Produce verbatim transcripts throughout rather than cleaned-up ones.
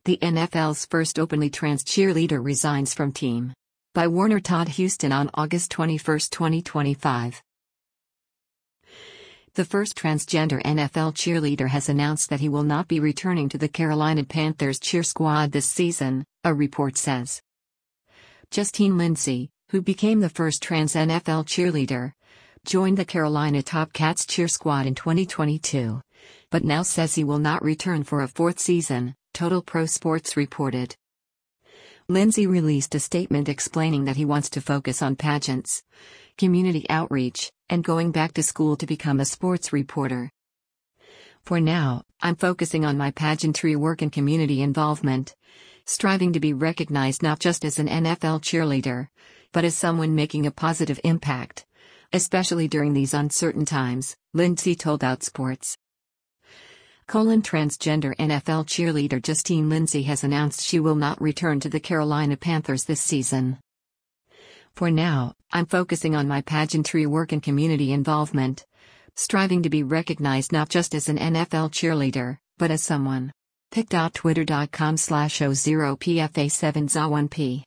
The N F L's first openly trans cheerleader resigns from team. By Warner Todd Houston on August twenty-first, twenty twenty-five. The first transgender N F L cheerleader has announced that he will not be returning to the Carolina Panthers cheer squad this season, a report says. Justine Lindsay, who became the first trans N F L cheerleader, joined the Carolina Top Cats cheer squad in twenty twenty-two, but now says he will not return for a fourth season, Total Pro Sports reported. Lindsay released a statement explaining that he wants to focus on pageants, community outreach, and going back to school to become a sports reporter. For now, I'm focusing on my pageantry work and community involvement, striving to be recognized not just as an N F L cheerleader, but as someone making a positive impact, especially during these uncertain times, Lindsay told Outsports. Colon transgender N F L cheerleader Justine Lindsay has announced she will not return to the Carolina Panthers this season. For now, I'm focusing on my pageantry work and community involvement, striving to be recognized not just as an N F L cheerleader, but as someone. pic.twitter.com slash 0pfa7za1p.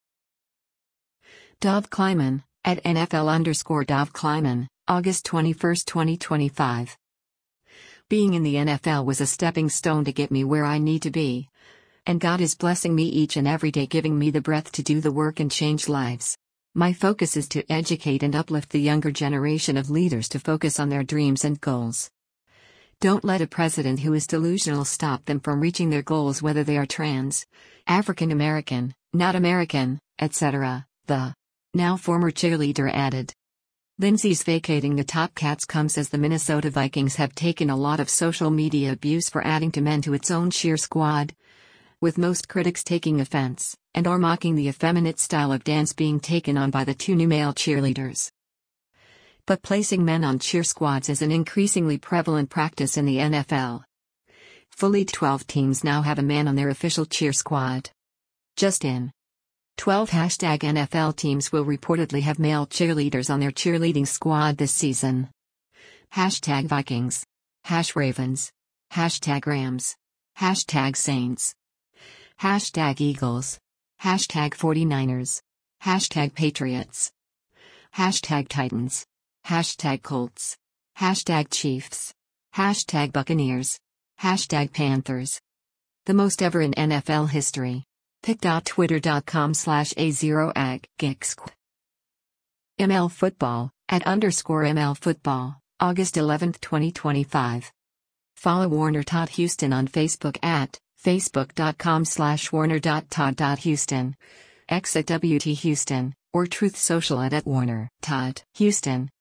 Dov Kleiman, at N F L underscore Dov Kleiman, August twenty-first, twenty twenty-five. Being in the N F L was a stepping stone to get me where I need to be. And God is blessing me each and every day, giving me the breath to do the work and change lives. My focus is to educate and uplift the younger generation of leaders to focus on their dreams and goals. Don't let a president who is delusional stop them from reaching their goals, whether they are trans, African American, not American, et cetera, the now former cheerleader added. Lindsay's vacating the Top Cats comes as the Minnesota Vikings have taken a lot of social media abuse for adding to men to its own cheer squad, with most critics taking offense, and are mocking the effeminate style of dance being taken on by the two new male cheerleaders. But placing men on cheer squads is an increasingly prevalent practice in the N F L. Fully twelve teams now have a man on their official cheer squad. Just in twelve hashtag N F L teams will reportedly have male cheerleaders on their cheerleading squad this season. Hashtag Vikings. Hash Ravens. Hashtag Rams. Hashtag Saints. Hashtag Eagles. Hashtag forty-niners. Hashtag Patriots. Hashtag Titans. Hashtag Colts. Hashtag Chiefs. Hashtag Buccaneers. Hashtag Panthers. The most ever in N F L history. pic.twitter.com slash a0ag M L Football, at underscore M L Football, August eleventh, twenty twenty-five. Follow Warner Todd Houston on Facebook at facebook.com slash warner.todd.houston, X at W T Houston, or Truth Social at, at Warner Todd Houston.